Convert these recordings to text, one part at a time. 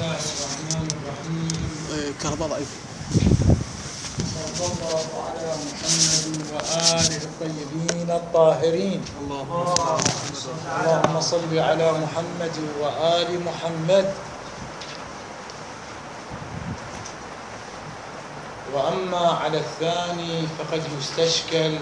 الله الرحمن الرحيم. كهرباء ضعيف. صلى الله على محمد وآله الطيبين الطاهرين. اللهم صل على محمد وآل محمد. وأما على الثاني فقد يستشكل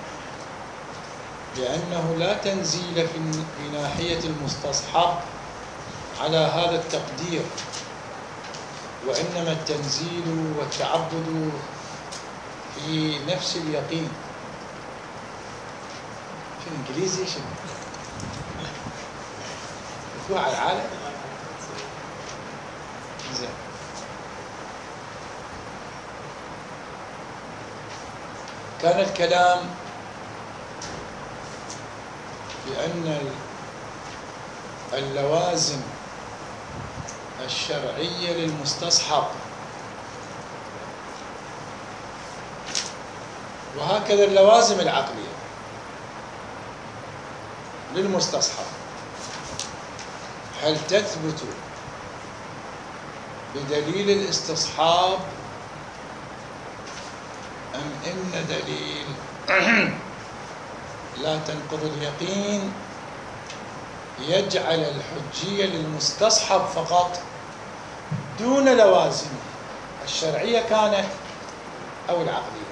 لأنه لا تنزيل في ناحية المستصحب على هذا التقدير، وإنما التنزيل والتعبد في نفس اليقين. في الإنجليزي شنو؟ مفتوح على العالم؟ زين. كان الكلام بأن اللوازم الشرعية للمستصحب، وهكذا اللوازم العقلية للمستصحب، هل تثبت بدليل الاستصحاب أم إن دليل لا تنقض اليقين يجعل الحجية للمستصحب فقط دون لوازم الشرعية كانت أو العقلية،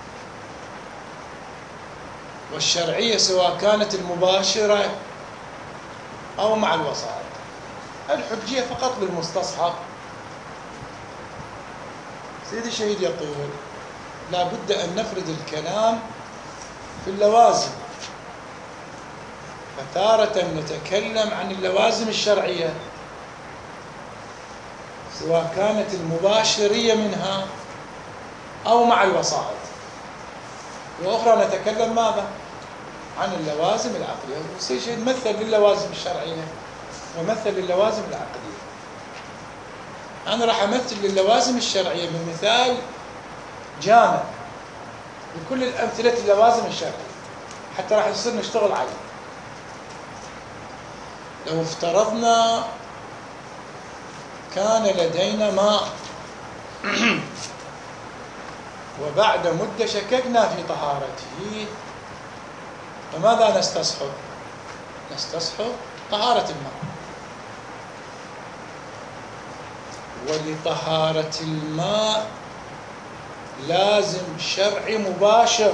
والشرعية سواء كانت المباشرة أو مع الوسائط، الحجية فقط للمستصحب. سيدي الشهيد يقول لا بد أن نفرد الكلام في اللوازم، فتارة نتكلم عن اللوازم الشرعية سواء كانت المباشرية منها أو مع الوسائط، وأخرى نتكلم ماذا؟ عن اللوازم العقلية. ويصير شيء مثل للوازم الشرعية ومثل للوازم العقلية. أنا راح أمثل للوازم الشرعية بمثال جامع لكل الأمثلة اللوازم الشرعية حتى راح نصير نشتغل عليه. لو افترضنا كان لدينا ماء وبعد مدة شككنا في طهارته، فماذا نستصحب؟ نستصحب طهارة الماء. ولطهارة الماء لازم شرعي مباشر،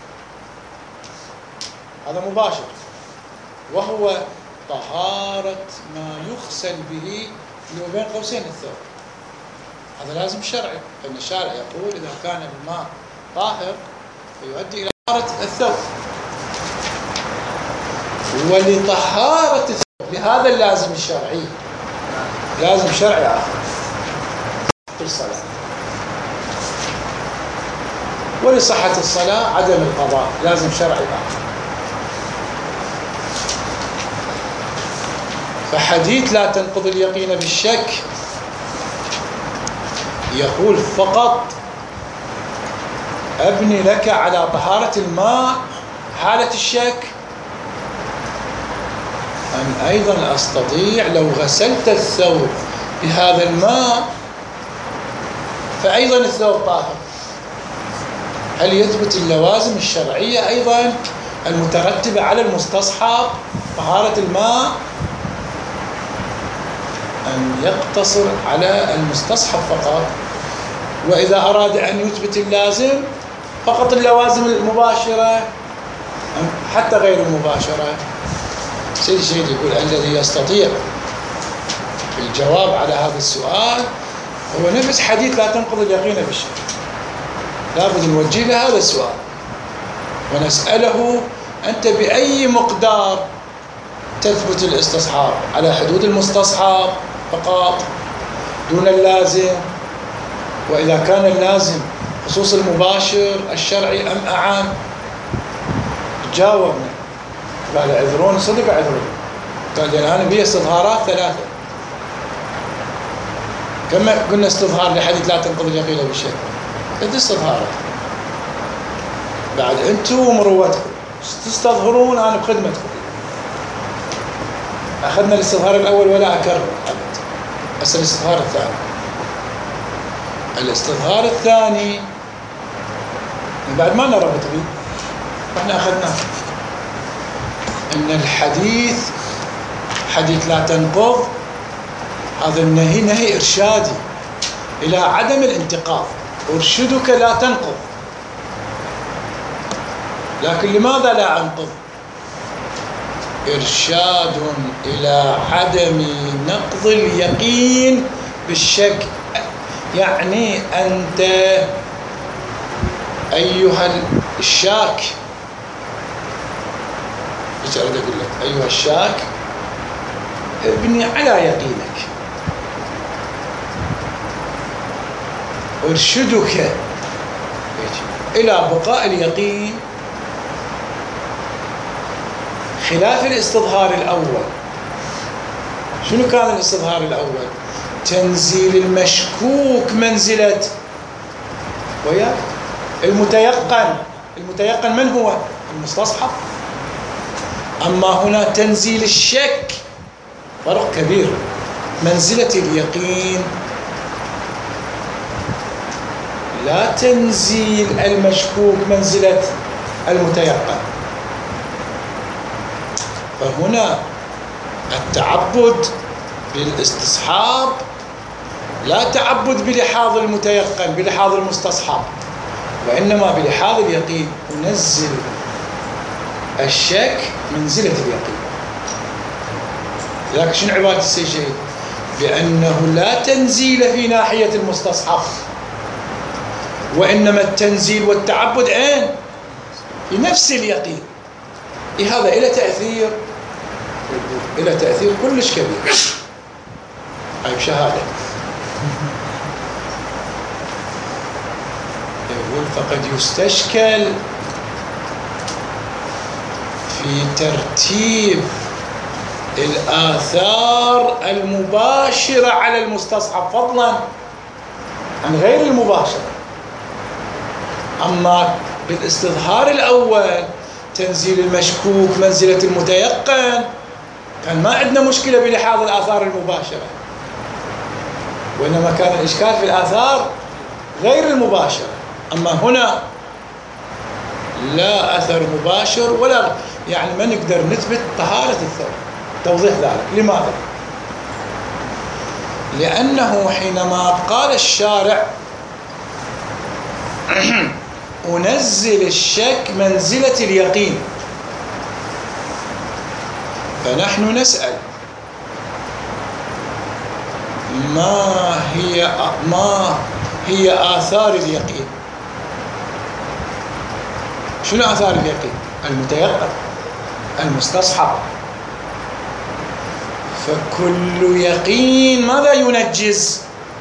هذا مباشر، وهو طهارة ما يغسل به اللي هو بين قوسين الثوب. هذا لازم شرعي، لأن الشارع يقول إذا كان الماء طاهر فيؤدي إلى طهارة الثوب. ولطهارة الثوب لهذا اللازم الشرعي، لازم شرعي آخر في الصلاة. ولصحة الصلاة عدم القضاء، لازم شرعي آخر. فحديث لا تنقض اليقين بالشك يقول فقط أبني لك على طهارة الماء حالة الشك، أم أيضا أستطيع لو غسلت الثوب بهذا الماء فأيضا الثوب طاهر. هل يثبت اللوازم الشرعية أيضا المترتبة على المستصحب طهارة الماء، أن يقتصر على المستصحب فقط؟ وإذا أراد أن يثبت اللازم فقط اللوازم المباشرة أم حتى غير المباشرة؟ سيد الشهيد يقول الذي يستطيع الجواب على هذا السؤال هو نفس حديث لا تنقض اليقين بالشك. لابد نوجه له هذا السؤال ونسأله أنت بأي مقدار تثبت الاستصحاب؟ على حدود المستصحب فقط دون اللازم؟ وإذا كان اللازم خصوص المباشر الشرعي أم أعام؟ جاوبنا قال عذرون، صدق عذرون. قال لأن أنا بي استظهارات ثلاثة. كما قلنا استظهار لحديث لا تنقض اليقين بالشك، 3 استظهارات. بعد أنتم ومروتكم تستظهرون، أنا بخدمتكم. أخذنا الاستظهار الأول ولا أكرر أبدا. هسه الاستظهار الثاني. الاستظهار الثاني بعد ما نربط به، احنا اخذناه ان الحديث حديث لا تنقض، هذا النهي نهي ارشادي الى عدم الانتقاض، ارشدك لا تنقض. لكن لماذا لا انقض؟ ارشاد الى عدم نقض اليقين بالشك. يعني انت ايها الشاك، ايش اريد اقول لك؟ ايها الشاك ابني على يقينك، ارشدك الى بقاء اليقين، خلاف الاستظهار الاول. شنو كان الاستظهار الاول؟ تنزيل المشكوك منزلة ويا المتيقن. المتيقن من هو؟ المستصحب. أما هنا تنزيل الشك، فرق كبير، منزلة اليقين، لا تنزيل المشكوك منزلة المتيقن. فهنا التعبد بالاستصحاب لا تعبد بلحاظ المتيقن بلحاظ المستصحب، وإنما بلحاظ اليقين. ونزل الشك منزلة اليقين. لكن شنو عبارة السجين؟ بأنه لا تنزيل في ناحية المستصحب، وإنما التنزيل والتعبد عين في نفس اليقين. هذا إلى تأثير كلش كبير. هاي شهادة. يقول فقد يستشكل في ترتيب الآثار المباشرة على المستصحب فضلا عن غير المباشرة. أما بالاستظهار الأول تنزيل المشكوك منزلة المتيقن، كان ما عندنا مشكلة بلحاظ الآثار المباشرة، وإنما كان الإشكال في الآثار غير المباشرة. أما هنا لا أثر مباشر ولا، يعني ما نقدر نثبت طهارة الثوب. توضيح ذلك لماذا؟ لأنه حينما قال الشارع أنزل الشك منزلة اليقين، فنحن نسأل ما هي آثار اليقين؟ شنو آثار اليقين؟ المتيقن، المستصحب. فكل يقين ماذا ينجز؟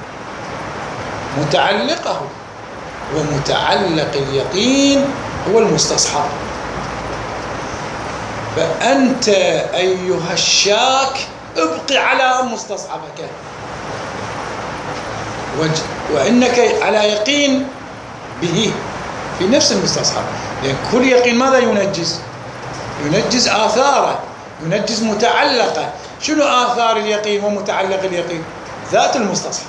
متعلقه، ومتعلق اليقين هو المستصحب. فأنت أيها الشاك ابق على مستصحبك، وإنك على يقين به في نفس المستصحب. لأن كل يقين ماذا ينجز؟ ينجز آثاره، ينجز متعلقه. شنو آثار اليقين ومتعلق اليقين؟ ذات المستصحب.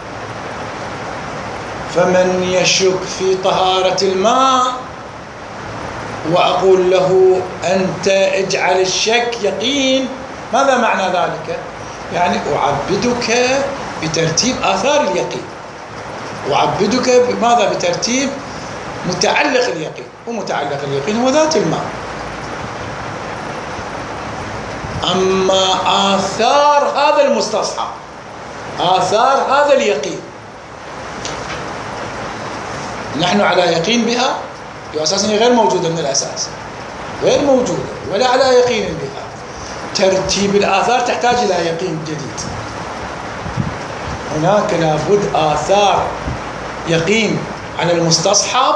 فمن يشك في طهارة الماء وأقول له أنت اجعل الشك يقين، ماذا معنى ذلك؟ يعني أعبدك بترتيب آثار اليقين، أعبدك بماذا؟ بترتيب متعلق اليقين، ومتعلق اليقين هو ذات الماء. أما آثار هذا المستصحب، آثار هذا اليقين، نحن على يقين بها، وأساسا غير موجودة من الأساس، غير موجودة ولا على يقين بها. ترتيب الآثار تحتاج إلى يقين جديد. هناك لابد آثار يقين على المستصحب،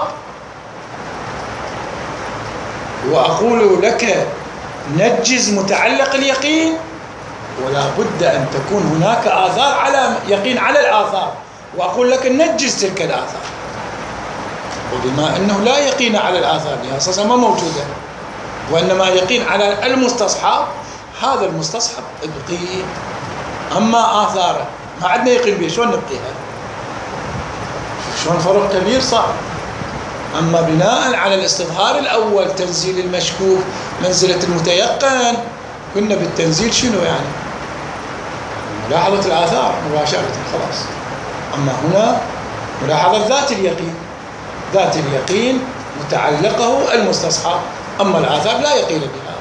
وأقول لك نجز متعلق اليقين، ولا بد أن تكون هناك آثار على يقين على الآثار، وأقول لك نجز تلك الآثار. وبما أنه لا يقين على الآثار هي أساسا ما موجودة، وإنما يقين على المستصحب، هذا المستصحب ابقي. أما آثاره ما عندنا يقين بها، شلون نبقيها؟ شلون فرق كبير صار. أما بناء على الاستظهار الأول تنزيل المشكوك منزلة المتيقن، كنا بالتنزيل شنو يعني؟ ملاحظة الآثار مباشرة خلاص. أما هنا ملاحظة ذات اليقين، ذات اليقين متعلقه المستصحب، أما الآثار لا يقين بها.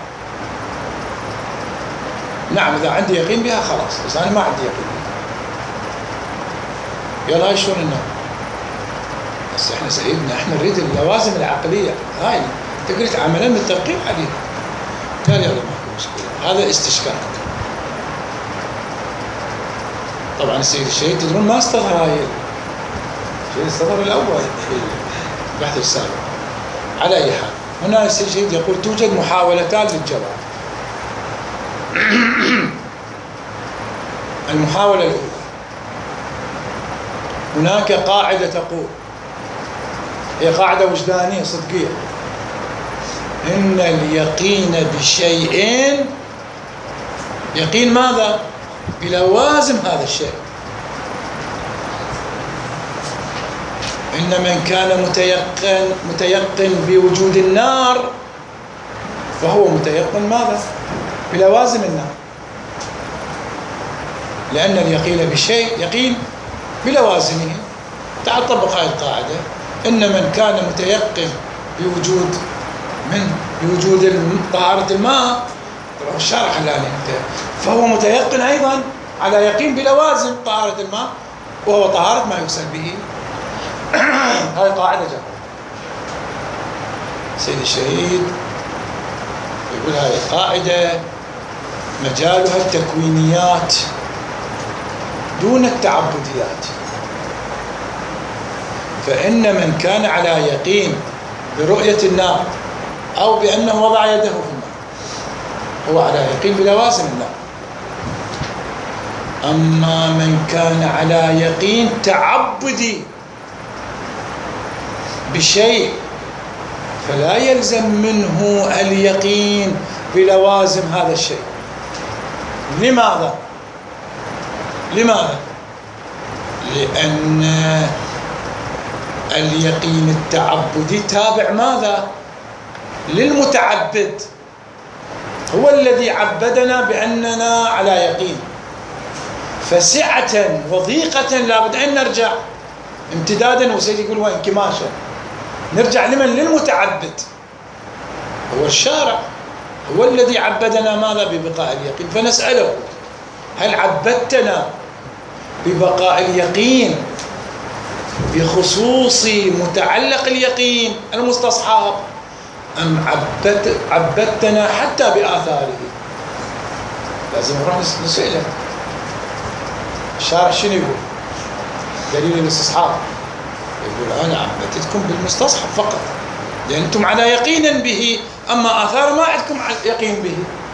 نعم إذا عندي يقين بها خلاص، بس أنا ما عندي يقين بها. يلا هاي شلون النوع؟ بس احنا سيدنا احنا نريد اللوازم العقلية هاي، انت قلت عملا بالتدقيق عليها. قال يلا ماكو مشكلة، هذا استشكال. طبعا السيد الشهيد تدرون ما استظهر هاي الشيء، استظهر الأول في البحث السابق. على أي حال هنا السيد الشهيد يقول توجد محاولتان للجواب. المحاولة الأولى، هناك قاعدة تقول، هي قاعدة وجدانية صدقية، إن اليقين بشيئين، يقين ماذا؟ بلوازم هذا الشيء. إن من كان متيقن بوجود النار فهو متيقن ماذا؟ بلوازم النار. لأن اليقين بشيء يقين بلوازمه. تعال طبق هذه القاعدة. إن من كان متيقن بوجود طهارة الماء، طبعا الشارع خلاني فهو متيقن أيضا على يقين بلوازم طهارة الماء، وهو طهارة ما يغسل به. هذه قاعدة جميلة. سيد الشهيد يقول هذه القاعدة مجالها التكوينيات دون التعبديات. فإن من كان على يقين برؤية النار أو بأنه وضع يده في النار هو على يقين بلوازم النار. أما من كان على يقين تعبدي بشيء فلا يلزم منه اليقين بلوازم هذا الشيء. لماذا؟ لأن اليقين التعبدي تابع ماذا؟ للمتعبد، هو الذي عبدنا بأننا على يقين. فسعة وضيقة لابد أن نرجع امتدادا، وسيدي يقول وانكماشا، نرجع لمن؟ للمتعبد، هو الشارع، هو الذي عبدنا ماذا؟ ببقاء اليقين. فنسأله هل عبدتنا ببقاء اليقين بخصوص متعلق اليقين المستصحب، أم عبدتنا حتى بآثاره؟ لازم نروح نسأله. الشارع شنو يقول؟ دليل الاستصحاب يقول أنا عبدتكم بالمستصحب فقط لأن أنتم على يقين به، أما آثار ما عندكم يقين به.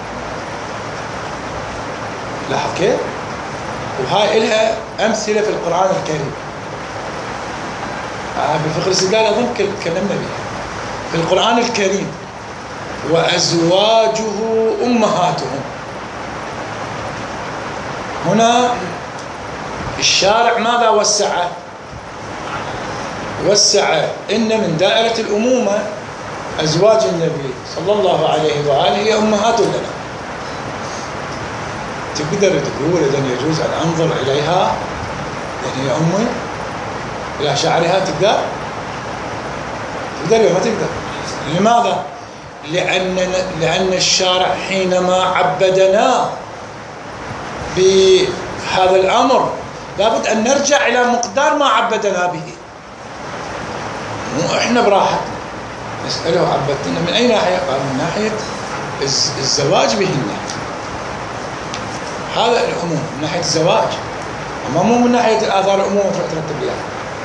لاحظ كيف؟ وهاي إلها أمثلة في القرآن الكريم. بفقر الاستدلال أظن تكلمنا بها في القرآن الكريم. وأزواجه أمهاتهم، هنا الشارع ماذا وسع؟ إن من دائرة الأمومة أزواج النبي صلى الله عليه وآله أمهات لنا. تقدر تقول إذن يجوز أن أنظر إليها يعني يا أمي إلى شعرها؟ تقدر ولا ما تقدر؟ لماذا؟ لأن الشارع حينما عبدنا بهذا الأمر لابد أن نرجع إلى مقدار ما عبدنا به، مو إحنا براحتنا. نسأله عبدتنا من أي ناحية؟ قال من ناحية الزواج بهن، هذا العموم من ناحية الزواج، أما مو من ناحية الآثار العموم ترتب لها.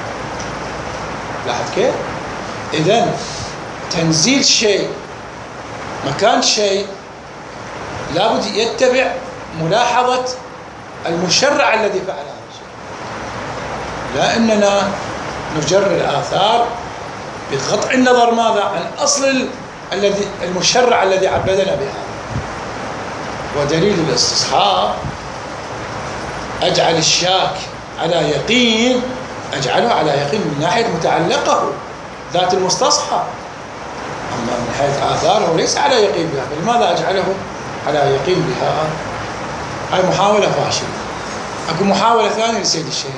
لاحظ كيف؟ إذن تنزيل شيء مكان شيء لابد يتبع ملاحظة المشرع الذي فعل هذا الشيء، لا أننا نجر الآثار بقطع النظر ماذا؟ عن أصل المشرع الذي عبدنا بهذا. ودليل الاستصحاب أجعل الشاك على يقين أجعله على يقين من ناحية متعلقه ذات المستصحب، أما من حيث آثاره ليس على يقين بها. فلماذا أجعله على يقين بها؟ هاي محاولة فاشلة. أكو محاولة ثانية لسيد الشيخ،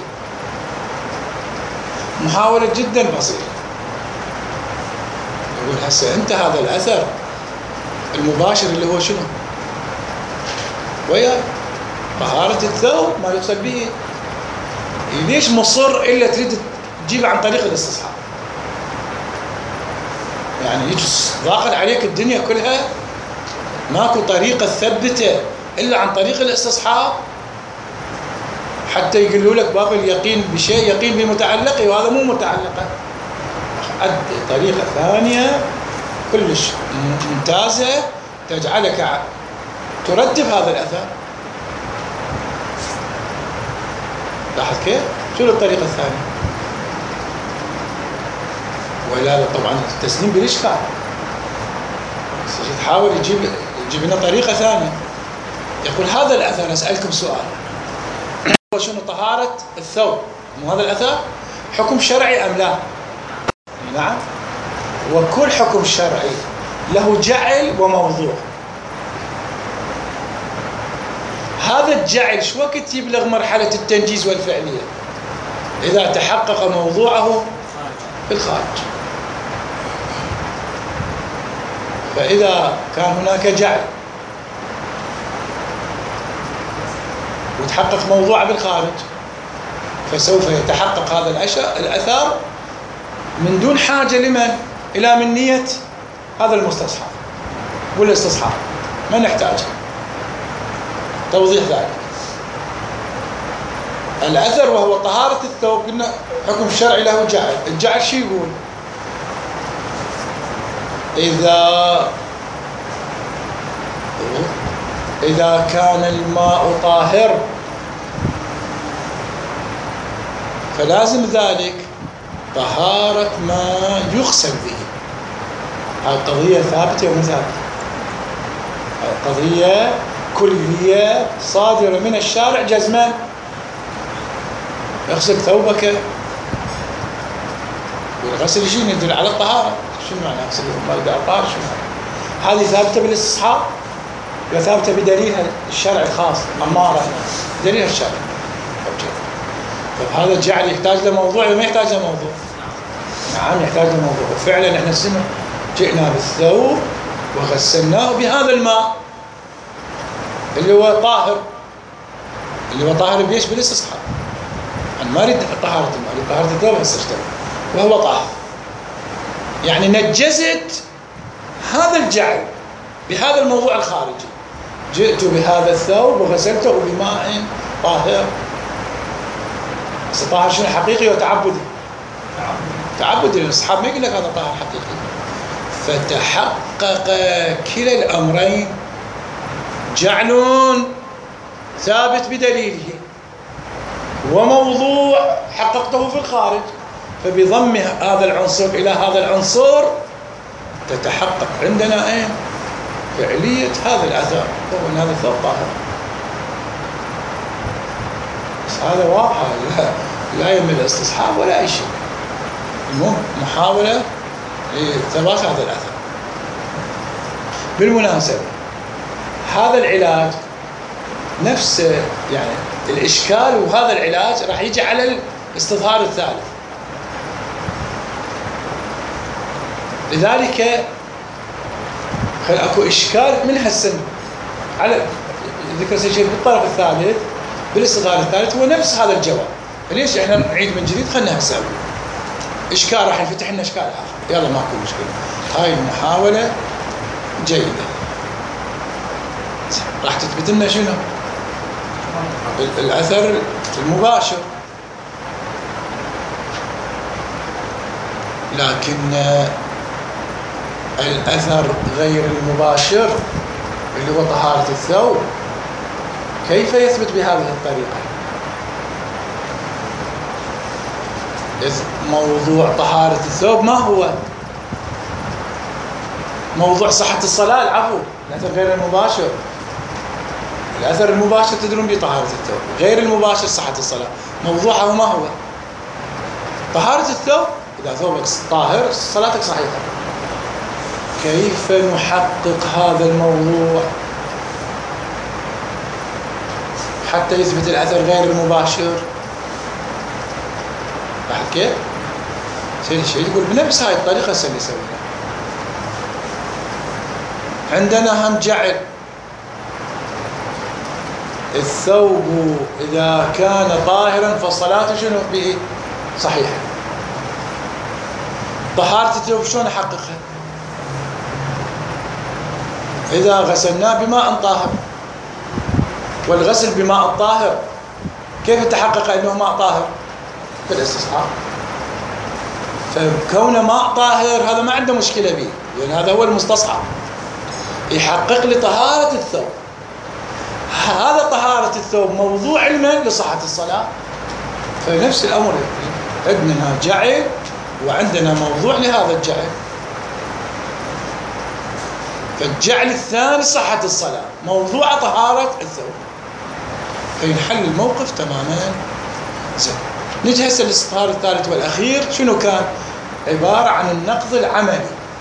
محاولة جدا بسيطة. يقول هسه أنت هذا الأثر المباشر اللي هو شنو؟ ويا طهارة الثوب ما يقصد به، ليش مصر إلا تريد تجيب عن طريق الاستصحاب؟ يعني يجي ضاقت عليك الدنيا كلها، ماكو طريقة تثبته إلا عن طريق الاستصحاب، حتى يقولوا لك باب اليقين بشيء يقين بمتعلقه وهذا مو متعلقه. أدي طريقة ثانية كلش ممتازة تجعلك ترتب هذا الأثر. لاحظ كيف؟ شو الطريقة الثانية؟ ولا طبعا التسليم بالإشكال، تحاول يجيب لنا طريقة ثانية. يقول هذا الأثر، أسألكم سؤال، شنو طهارة الثوب؟ مو هذا الأثر حكم شرعي أم لا؟ نعم. وكل حكم شرعي له جعل وموضوع. هذا الجعل شو وقت يبلغ مرحلة التنجيز والفعلية؟ إذا تحقق موضوعه في الخارج. فإذا كان هناك جعل وتحقق موضوعه بالخارج فسوف يتحقق هذا الأثر من دون حاجة لمن؟ إلى من نية هذا المستصحب والاستصحاب، ما نحتاجه. توضيح ذلك الأثر وهو طهارة الثوب، قلنا حكم الشرعي له جعل. الجعل شو يقول؟ إذا كان الماء طاهر فلازم ذلك طهارة ما يغسل به. هذه قضية ثابتة ومو ثابتة، هذه قضية كلية صادرة من الشارع جزما. اغسل ثوبك، والغسل شيء يدل على الطهارة. شنو معنى اغسل ثوبك الطهارة؟ شنو هذه ثابتة بالاستصحاب وثابتة بدليلها الشرع الخاص أمارة دليلها الشرع. طيب هذا الجعل يحتاج له موضوع ولا ما يحتاج له موضوع؟ نعم يحتاج له موضوع. وفعلا احنا جئنا بالثوب وغسلناه بهذا الماء اللي هو طاهر، اللي هو طاهر بيش بالاستصحاب. أنا ما أريد طهارة الماء، أريد طهارة الثوب هسه وهو طاهر. يعني نجزت هذا الجعل بهذا الموضوع الخارجي. جئت بهذا الثوب وغسلته بماء طاهر. طاهر شنو؟ حقيقي وتعبدي؟ تعبدي. الأصحاب ما يقول لك هذا طاهر حقيقي. فتحقق كلا الأمرين، جعل ثابت بدليله وموضوع حققته في الخارج. فبضم هذا العنصر إلى هذا العنصر تتحقق عندنا ايه؟ فعلية هذا الأثر، هو أن هذا الثوب طاهر. بس هذا واضح، لا يمل الاستصحاب ولا أي شيء. المهم محاولة لثبات هذا الأثر. بالمناسبة هذا العلاج نفس يعني الإشكال، وهذا العلاج راح يجي على الاستظهار الثالث. لذلك اكو إشكال من هالسن على ذكر شيء بالطرف الثالث بالاستظهار الثالث هو نفس هذا الجواب. فليش احنا نعيد من جديد؟ خلنا نسوي إشكال راح يفتح لنا إشكال آخر. يلا ماكو مشكلة، هاي المحاولة جيدة. راح تثبت لنا شنو؟ الأثر المباشر. لكن الأثر غير المباشر اللي هو طهارة الثوب كيف يثبت بهذه الطريقة؟ موضوع طهارة الثوب ما هو؟ موضوع صحة الصلاة، العفو، الأثر غير المباشر. الأثر المباشر تدرون به طهارة الثوب، غير المباشر صحة الصلاة. موضوعه ما هو؟ طهارة الثوب، إذا ثوبك طاهر صلاتك صحيحة. كيف نحقق هذا الموضوع حتى يثبت الأثر غير المباشر؟ بعد كيف؟ شيء يقول بنفس هاي الطريقة اللي يسويها. عندنا هم جعل الثوب إذا كان طاهرا فالصلاة شنو به؟ صحيحة. طهارة الثوب شلون نحققها؟ إذا غسلناه بماء طاهر، والغسل بماء طاهر كيف تحقق أنه ماء طاهر؟ بالاستصحاب. فكونه ماء طاهر هذا ما عنده مشكلة به، لأن هذا هو المستصحب، يحقق لي طهارة الثوب. هذا طهارة الثوب موضوع علما لصحة الصلاة. فنفس الأمر عندنا جعل وعندنا موضوع لهذا الجعل. فالجعل الثاني صحة الصلاة، موضوع طهارة الثوب، فينحل الموقف تماما. زين، نجي هسه الاستطهار الثالث والأخير. شنو كان؟ عبارة عن النقض العملي.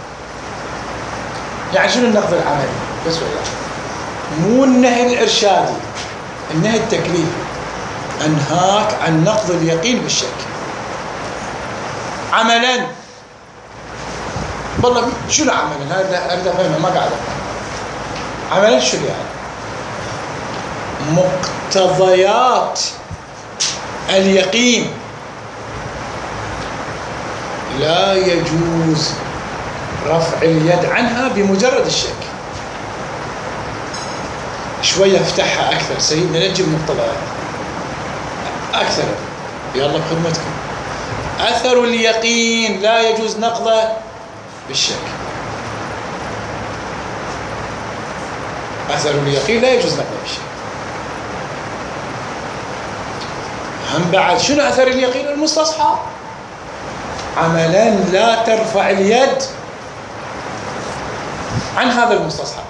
يعني شنو النقض العملي؟ بس ولا مو النهي الإرشادي، النهي التكليفي. أنهاك عن نقض اليقين بالشك عملا. والله شنو عملا؟ هذا فهمه ما قاعد عملا. شنو يعني؟ مقتضيات اليقين لا يجوز رفع اليد عنها بمجرد الشك. شوية افتحها أكثر سيدنا، نجي المقتضيات أكثر. يلا بخدمتكم. أثر اليقين لا يجوز نقضه بالشك. أثر اليقين لا يجوز نقضه بالشك. هم بعد شنو أثر اليقين؟ المستصحب. عملا لا ترفع اليد عن هذا المستصحب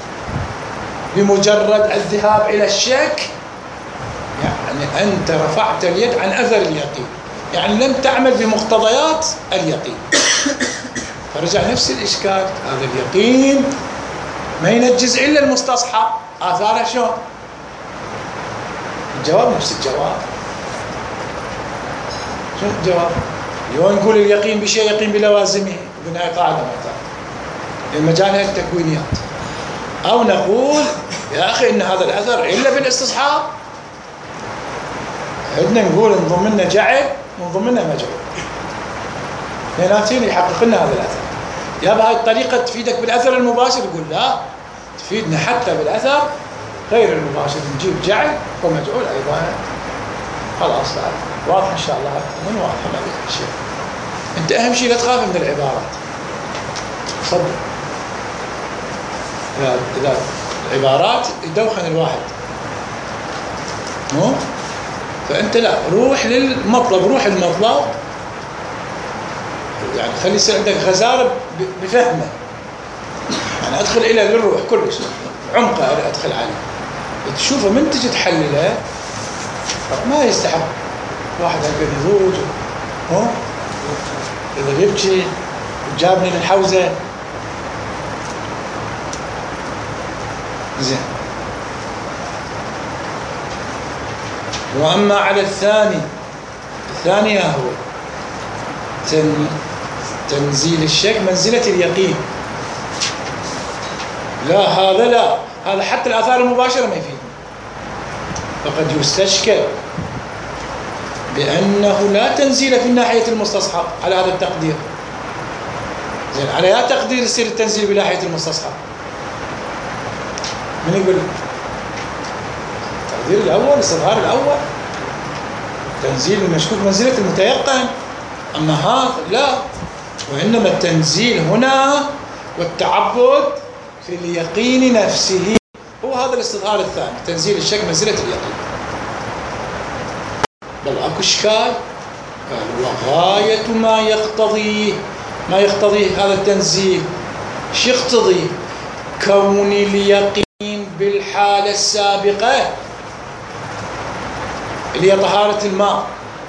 بمجرد الذهاب إلى الشك. يعني أنت رفعت اليد عن أثر اليقين، يعني لم تعمل بمقتضيات اليقين. فرجع نفس الإشكال. هذا اليقين ما ينجز إلا المستصحب. آثاره شلون؟ الجواب نفس الجواب. شنو الجواب؟ اليوم نقول اليقين بشيء يقين بلوازمه، قلنا هاي قاعدة معتادة المجالها التكوينيات. أو نقول يا أخي إن هذا الأثر إلا بالاستصحاب. عندنا نقول نضم لنا جعل ونضم لنا مجعول، اثنيناتين يحقق لنا هذا الأثر. يا بهاي الطريقة تفيدك بالأثر المباشر؟ يقول لا، تفيدنا حتى بالأثر غير المباشر. نجيب جعل ومجعول أيضا. خلاص واضح إن شاء الله. من واضح ما بيها شيء. أنت أهم شيء لا تخاف من العبارات. صدق إذا العبارات يدوخن الواحد مو؟ فأنت لا، روح للمطلب، روح المطلب. يعني خلي يصير عندك غزارة بفهمه. يعني أدخل إلى للروح كلش عمقه، أدخل عليه تشوفه من تجي تحلله ما يستحق واحد هكذا يضوج إذا يبكي وجابني للحوزة. زين. وأما على الثاني هو تنزيل الشك منزلة اليقين. لا هذا لا، هذا حتى الآثار المباشرة ما يفيد. فقد يستشكل بأنه لا تنزيل في ناحية المستصحب على هذا التقدير. زين، على هذا التقدير يصير التنزيل بناحية المستصحب. من يقول التقدير الأول، الاستظهار الأول، تنزيل المشكوك منزلة المتيقن. أما هذا لا، وإنما التنزيل هنا والتعبد في اليقين نفسه. هو هذا الاستظهار الثاني، تنزيل الشك منزلة اليقين. بل أكو إشكال. وغاية ما يقتضيه هذا التنزيل. شو يقتضي؟ كون اليقين بالحق الحالة السابقة اللي هي طهارة الماء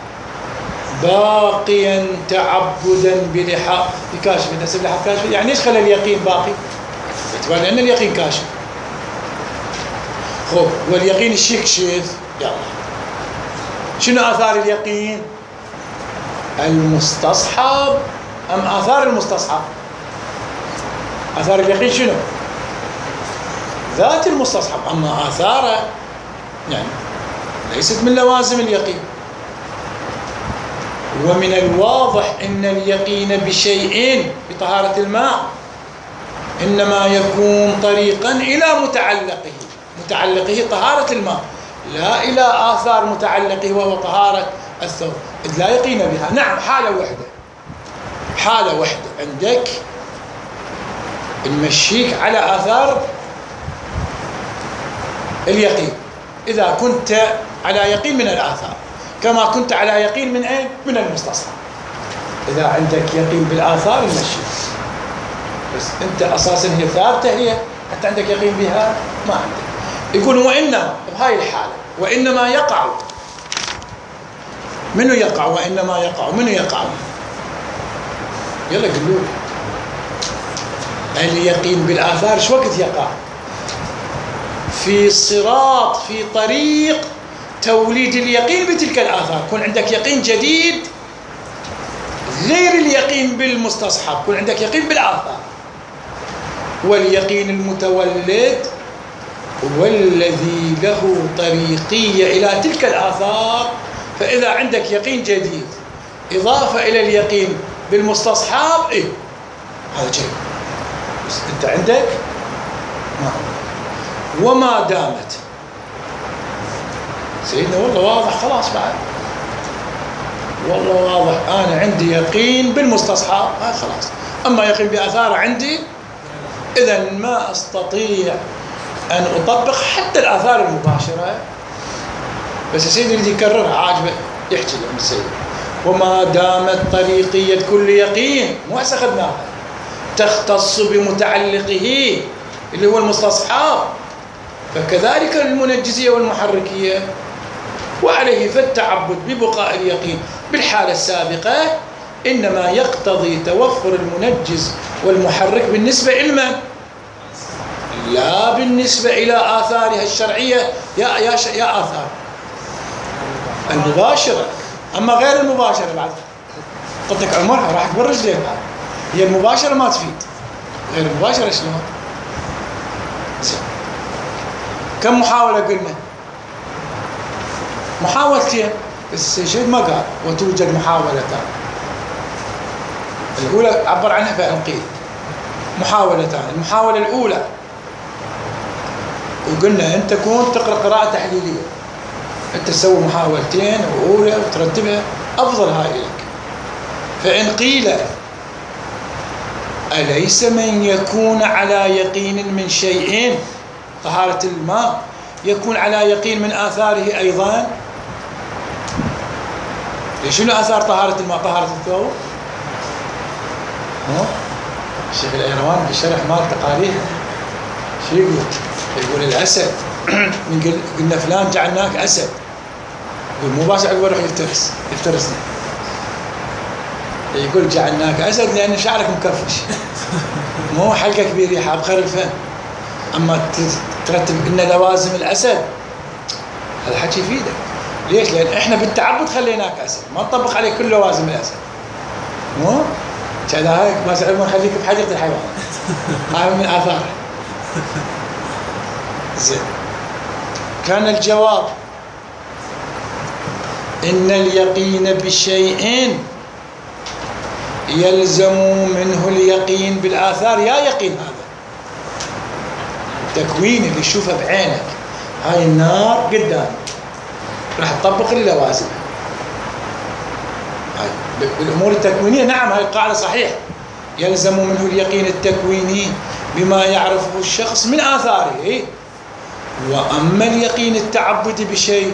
باقيا تعبدا بلحاق بكاشف، نسب لحاق كاشف، يعني ايش خلى اليقين باقي؟ باعتبار لأن اليقين كاشف. خب واليقين ايش يكشف؟ يلا شنو آثار اليقين؟ المستصحب أم آثار المستصحب؟ آثار اليقين شنو؟ ذات المستصحب، أما آثاره يعني ليست من لوازم اليقين. ومن الواضح أن اليقين بشيء بطهارة الماء إنما يكون طريقا إلى متعلقه طهارة الماء، لا إلى آثار متعلقه وهو طهارة الثوب، إذ لا يقين بها. نعم حالة واحدة عندك نمشيك على آثار اليقين إذا كنت على يقين من الآثار، كما كنت على يقين من أين؟ من المستصحب. إذا عندك يقين بالآثار نمشيك، بس أنت أساسا هي ثابتة، هي حتى عندك يقين بها ما عندك. يقول وإنما بهاي الحالة وإنما يقع. منو يقع؟ وإنما يقع منو يقع؟ يلا قلوا اليقين بالآثار شو وقت يقع؟ في صراط، في طريق توليد اليقين بتلك الآثار. يكون عندك يقين جديد غير اليقين بالمستصحب، يكون عندك يقين بالآثار. واليقين المتولد هو الذي له طريقية إلى تلك الآثار. فإذا عندك يقين جديد إضافة إلى اليقين بالمستصحب هذا شيء، بس أنت عندك وما دامت سيدنا والله واضح خلاص بعد، والله واضح أنا عندي يقين بالمستصحب خلاص، أما يقين بآثار عندي إذن ما أستطيع أن أطبق حتى الآثار المباشرة. بس السيد اللي يكررها عاجبه يحكي لهم السيد وما دامت طريقية كل يقين مو هسه أخذناها تختص بمتعلقه اللي هو المستصحب، فكذلك المنجزية والمحركية. وعليه فالتعبد ببقاء اليقين بالحالة السابقة إنما يقتضي توفر المنجز والمحرك بالنسبة إلى لا بالنسبة إلى آثارها الشرعية يا آثار المباشرة. أما غير المباشرة بعد قلتك عمرها راح تبرج لك بعد، هي المباشرة ما تفيد، غير المباشرة شلون؟ كم محاولة قلنا؟ محاولتين بس الشيخ ما قال وتوجد محاولتان. الأولى عبر عنها فإن قيل محاولتان. المحاولة الأولى وقلنا أنت كنت تقرأ قراءة تحليلية، أنت تسوي محاولتين وأولى وترتبها أفضل هاي لك. فإن قيل أليس من يكون على يقين من شيء طهارة الماء يكون على يقين من آثاره أيضا؟ شنو آثار طهارة الماء؟ طهارة الثوب. الشيخ الأيروان بالشرح مال تقاريها شو يقول؟ يقول الأسد قلنا فلان جعلناك أسد، يقول مو بس عقب يروح يفترسنا، يقول جعلناك أسد لأن شعرك مكفش مو حلقة كبيرة أبخر الفم. أما ترتب إن لوازم الأسد هذا حكي يفيدك. ليش؟ لأن إحنا بالتعبد خليناك أسد، ما نطبق عليك كل لوازم الأسد. مو كذا هاي ما سألنا نخليك بحديقة الحيوان هاي من آثار. زين كان الجواب إن اليقين بشيء يلزم منه اليقين بالآثار. يا يقين هذا التكوين اللي تشوفه بعينك، هاي النار قدام راح تطبق اللوازم هاي بالأمور التكوينية. نعم هاي القاعدة صحيح، يلزم منه اليقين التكويني بما يعرفه الشخص من آثاره. وأما اليقين التعبدي بشيء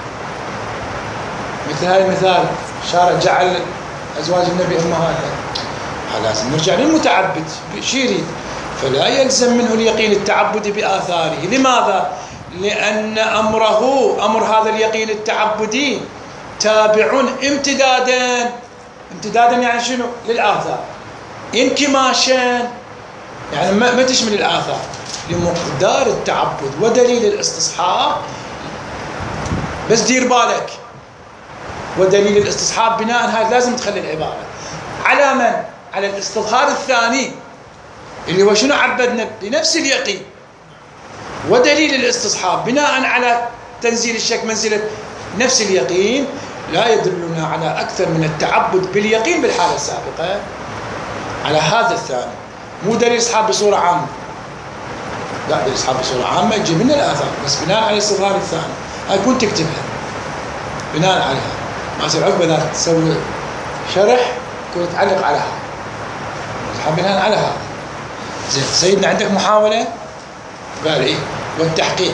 مثل هاي المثال شارع جعل أزواج النبي أمهاتها، لازم نرجع للمتعبد شو يريد، فلا يلزم منه اليقين التعبدي بآثاره. لماذا؟ لأن أمر هذا اليقين التعبدي تابع امتدادا يعني شنو؟ للآثار، انكماشا يعني ما تشمل الآثار، لمقدار التعبد ودليل الاستصحاب. بس دير بالك، ودليل الاستصحاب بناء هذا لازم تخلي العبارة على من؟ على الاستظهار الثاني اللي هو شنو؟ عبدنا بنفس اليقين، ودليل الاستصحاب بناء على تنزيل الشك منزلة نفس اليقين لا يدلنا على أكثر من التعبد باليقين بالحالة السابقة على هذا الثاني. مو دليل استصحاب بصورة عامة، لا، دليل استصحاب بصورة عامة تجيب لنا الآثار بس بناء على الاستظهار الثاني. هاي كنت تكتبها بناء عليها، ما يصير عقبة ذاك تسوي شرح كنت تعلق على هذا استصحاب بناء على هذا. زين سيدنا عندك محاولة؟ قال إيه؟ والتحقيق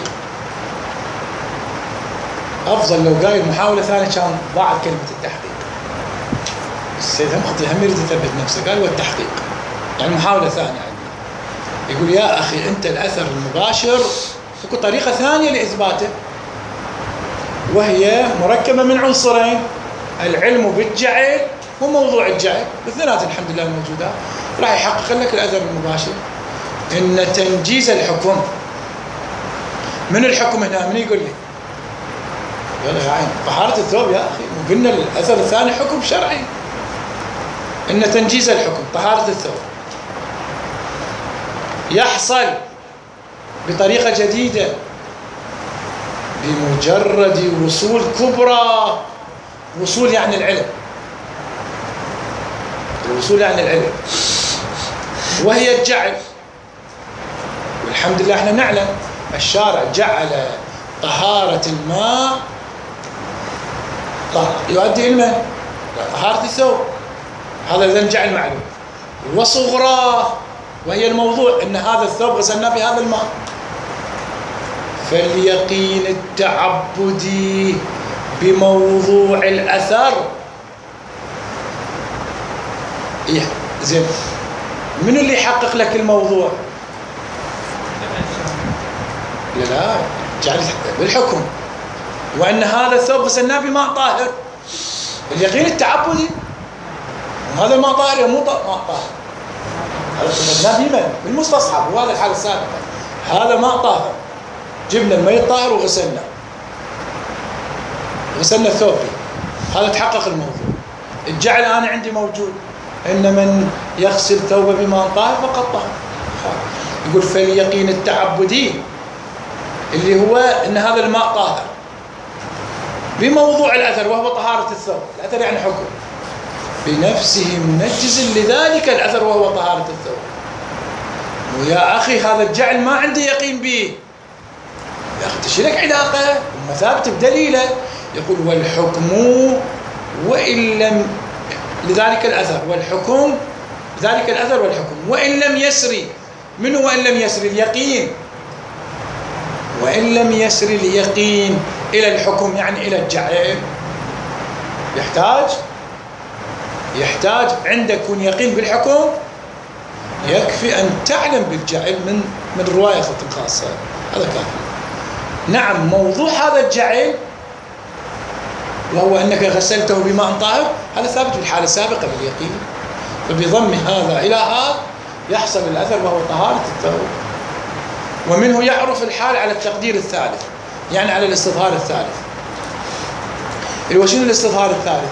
أفضل. لو قايل محاولة ثانية كان ضاعت كلمة التحقيق. السيد هم يريد يثبت نفسه، قال والتحقيق يعني محاولة ثانية عندنا. يقول يا أخي أنت الأثر المباشر اكو طريقة ثانية لإثباته، وهي مركبة من عنصرين: العلم بالجعل وموضوع الجعل، بالاثنين الحمد لله الموجودات. راح يحقق لك الأثر المباشر إن تنجيز الحكم. من الحكم هنا؟ من يقول لي؟ يلا يا عين، طهارة الثوب يا أخي، وقلنا الأثر الثاني حكم شرعي، إن تنجيز الحكم طهارة الثوب يحصل بطريقة جديدة بمجرد وصول كبرى. وصول يعني العلم، الوصول يعني العلم، وهي الجعل. والحمد لله احنا نعلم الشارع جعل طهارة الماء يؤدي إلى طهارة الثوب، هذا إذن جعل معلوم. وصغرى وهي الموضوع إن هذا الثوب غسلناه بهذا الماء. فاليقين التعبدي بموضوع الأثر إيه زين، من اللي يحقق لك الموضوع؟ لا جعل بالحكم، وأن هذا الثوب غسلناه بماء طاهر. اليقين التعبدي وهذا الماء طاهر مو ماء طاهر، هذا غسلناه بمن؟ بالمستصحب، وهذا الحالة السابقة. هذا ماء طاهر، جبنا الماء الطاهر وغسلنا الثوب، هذا تحقق الموضوع. الجعل أنا عندي موجود، إن من يغسل ثوبه بماء طاهر فقد طهر. يقول فاليقين التعبدي اللي هو إن هذا الماء طاهر بموضوع الأثر وهو طهارة الثوب. الأثر يعني حكم بنفسه منجز لذلك الأثر وهو طهارة الثوب. ويا أخي هذا الجعل ما عندي يقين به، يا أخي تشيلك علاقة ومثابت بدليله. يقول والحكم وإن لم لذلك الأثر والحكم، ذلك الأثر والحكم وإن لم يسري. من هو إن لم يسري؟ اليقين. وإن لم يسري اليقين إلى الحكم يعني إلى الجعل، يحتاج عندك يكون يقين بالحكم، يكفي أن تعلم بالجعل من رواية خاصة، هذا كافي. نعم موضوع هذا الجعل وهو أنك غسلته بماء طاهر هذا ثابت بالحالة السابقة باليقين، فبضم هذا إلى هذا يحصل الأثر وهو طهارة الثوب. ومنه يعرف الحال على التقدير الثالث، يعني على الاستظهار الثالث. اللي هو شنو الاستظهار الثالث؟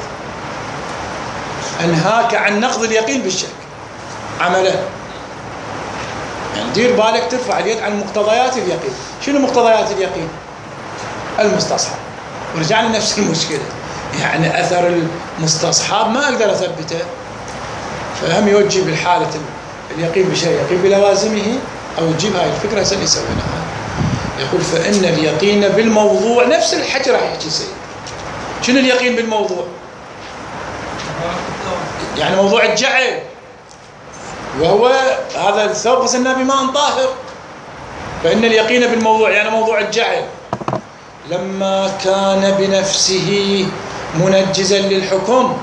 أنهاك عن نقض اليقين بالشك عملا. يعني دير بالك ترفع اليد عن مقتضيات اليقين. شنو مقتضيات اليقين؟ المستصحب. ورجعنا نفس المشكلة، يعني أثر المستصحب ما أقدر أثبته، فهم يوجه بالحالة اليقين بشيء يقين بلوازمه، أو تجيب هاي الفكرة سن يسويناها. يقول فإن اليقين بالموضوع نفس الحكي راح يحكي سيد. شنو اليقين بالموضوع؟ يعني موضوع الجعل، وهو هذا الثوب غسلناه بماء طاهر. فإن اليقين بالموضوع يعني موضوع الجعل لما كان بنفسه منجزا للحكم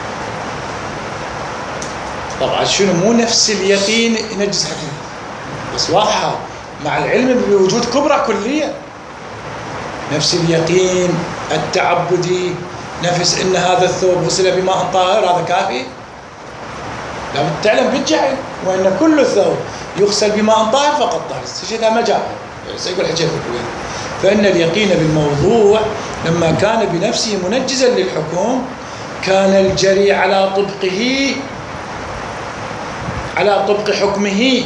طبعا شنو مو نفس اليقين ينجز حكم، بس واضحة مع العلم بوجود كبرى كلية، نفس اليقين التعبدي، نفس إن هذا الثوب غسل بماء طاهر، هذا كافي؟ لابد تعلم بالجهل وأن كل ثوب يغسل بماء طاهر فقط طاهر، استشهدها مجال سيقول حجة الكويت. فإن اليقين بالموضوع لما كان بنفسه منجزا للحكم كان الجري على طبق حكمه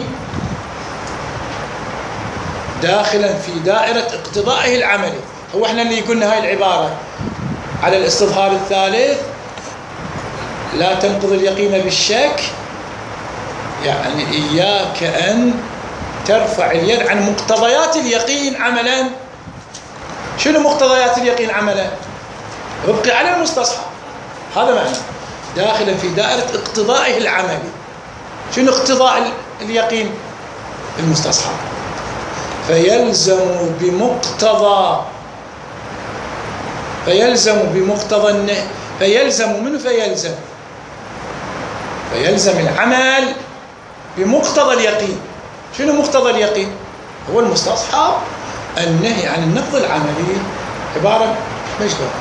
داخلا في دائرة اقتضائه العملي. هو احنا اللي قلنا هاي العبارة على الاستظهار الثالث، لا تنقض اليقين بالشك، يعني إياك أن ترفع اليد عن مقتضيات اليقين عملا. شنو مقتضيات اليقين عملا؟ ابقي على المستصحب، هذا معنى داخلا في دائرة اقتضائه العملي. شنو اقتضاء اليقين؟ المستصحب. فيلزم بمقتضى النهي، فيلزم العمل بمقتضى اليقين. شنو مقتضى اليقين؟ هو المستصحب. النهي عن النقض العملي عبارة مشبه.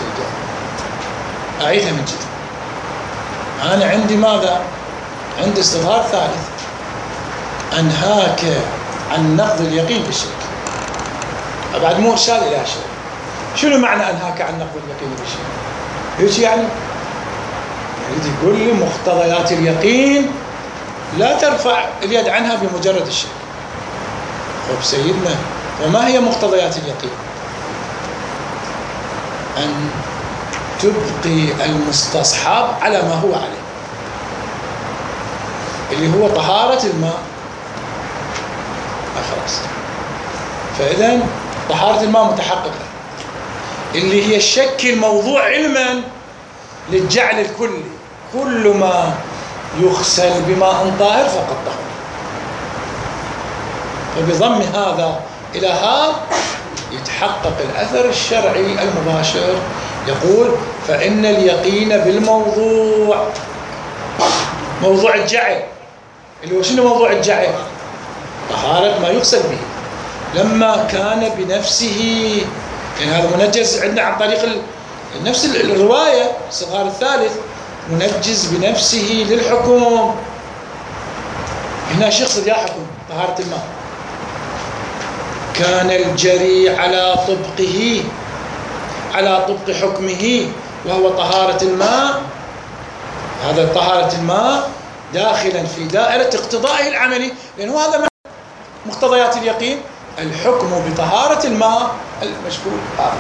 أعيدها من جديد. أنا عندي ماذا؟ عندي استظهار ثالث، أنهاك عن نقض اليقين بالشك. بعد مو إرشاد إلى شيء. شنو معنى أنهاك عن نقض اليقين بالشك؟ ايش يعني؟ يريد يقول لي مقتضيات اليقين لا ترفع اليد عنها بمجرد الشك. طيب سيدنا، وما هي مقتضيات اليقين؟ أن تبقي المستصحب على ما هو عليه، اللي هو طهارة الماء. خلاص. فإذا طهارة الماء متحققة، اللي هي الشك الموضوع علما للجعل الكلي، كل ما يغسل بماء طاهر فقد طهر. فبضم هذا إلى هذا يتحقق الأثر الشرعي المباشر. يقول فإن اليقين بالموضوع، موضوع الجعل، اللي هو شنو موضوع الجعل؟ طهارة ما يغسل به، لما كان بنفسه، يعني هذا منجز عندنا عن طريق نفس الرواية الصغار الثالث، منجز بنفسه للحكم. هنا شو يقصد يا حكم؟ طهارة الماء. كان الجري على طبق حكمه وهو طهارة الماء. هذا طهارة الماء داخلا في دائرة اقتضائه العملي، لأنه هذا مقتضيات اليقين، الحكم بطهارة الماء المشكوك هذا.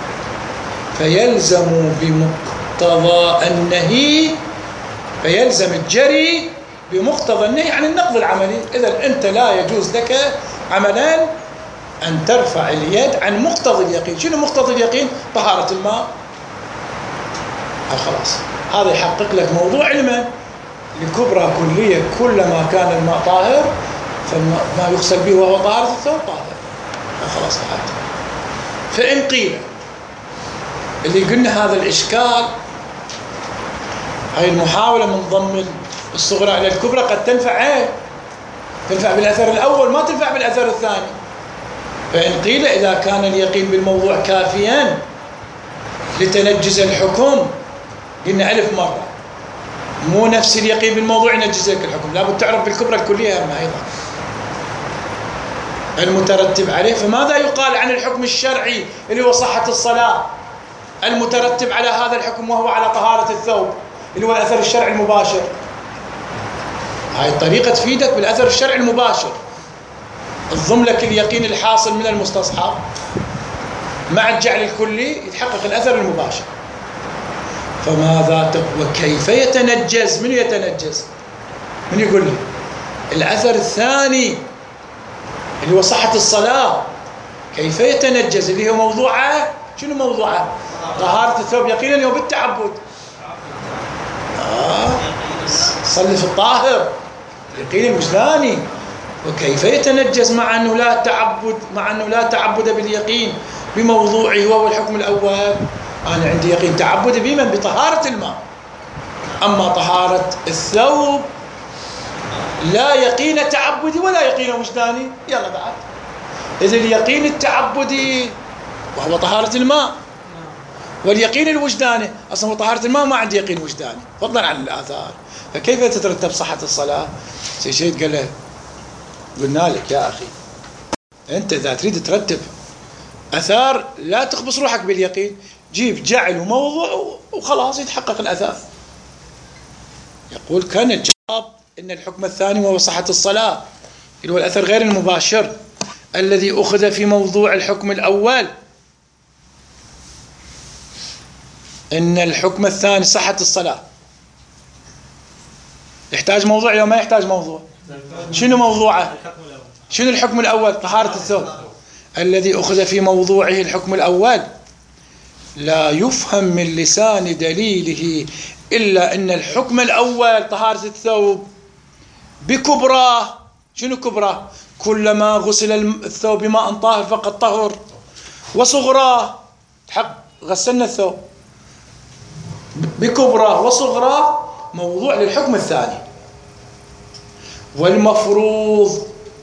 فيلزم بمقتضى النهي، فيلزم الجري بمقتضى النهي عن النقض العملي. إذا أنت لا يجوز لك عملان: أن ترفع اليد عن مقتضى اليقين. شنو مقتضى اليقين؟ طهارة الماء. خلاص، هذا يحقق لك موضوع علما لكبرى كلية، كلما كان الماء طاهر فما يغسل به وهو طاهر الثوب طاهر. خلاص هذا. فإن قيل، اللي قلنا هذا الإشكال، هاي المحاولة من ضم الصغرى إلى الكبرى قد تنفع تنفع بالأثر الأول، ما تنفع بالأثر الثاني. فإن قيل إذا كان اليقين بالموضوع كافيا لتنجز الحكم، قلنا 1000 مرة مو نفس اليقين بالموضوع ينجز لك الحكم، لابد تعرف بالكبرى الكلية أيضا المترتب عليه. فماذا يقال عن الحكم الشرعي اللي هو صحة الصلاة المترتب على هذا الحكم وهو على طهارة الثوب، اللي هو الأثر الشرعي المباشر؟ هاي الطريقة تفيدك بالأثر الشرعي المباشر، تضم لك اليقين الحاصل من المستصحب مع الجعل الكلي، يتحقق الأثر المباشر. فماذا وكيف يتنجز؟ من يتنجز؟ من يقول لي؟ الأثر الثاني اللي هو صحة الصلاة، كيف يتنجز؟ اللي هو موضوعه شنو موضوعه؟ طهارة الثوب يقينا وبالتعبد. صلي في الطاهر يقينا وجداني. وكيف يتنجز مع أنه لا تعبد باليقين بموضوعه وهو الحكم الأول؟ أنا عندي يقين تعبد بمن؟ بطهارة الماء. أما طهارة الثوب لا يقين تعبدي ولا يقين وجداني. يلا بعد، إذا اليقين التعبدي وهو طهارة الماء، واليقين الوجداني أصلا هو طهارة الماء، ما عندي يقين وجداني فضلا عن الآثار، فكيف تترتب صحة الصلاة؟ شيء قال له قلنا لك يا أخي أنت إذا تريد ترتب أثار لا تخبص روحك باليقين، جيب جعل وموضوع وخلاص يتحقق الأثار. يقول كان الجواب إن الحكم الثاني وهو صحة الصلاة اللي هو الأثر غير المباشر الذي أخذ في موضوع الحكم الأول، إن الحكم الثاني صحة الصلاة يحتاج موضوع ولا ما يحتاج موضوع؟ شنو موضوعه؟ شنو الحكم الأول؟ طهارة الثوب. الذي أخذ في موضوعه الحكم الأول لا يفهم من لسان دليله إلا أن الحكم الأول طهارة الثوب بكبراه. شنو كبراه؟ كلما غسل الثوب بماء طاهر فقد طهر، وصغراه حق غسلنا الثوب بكبراه وصغراه موضوع للحكم الثاني. والمفروض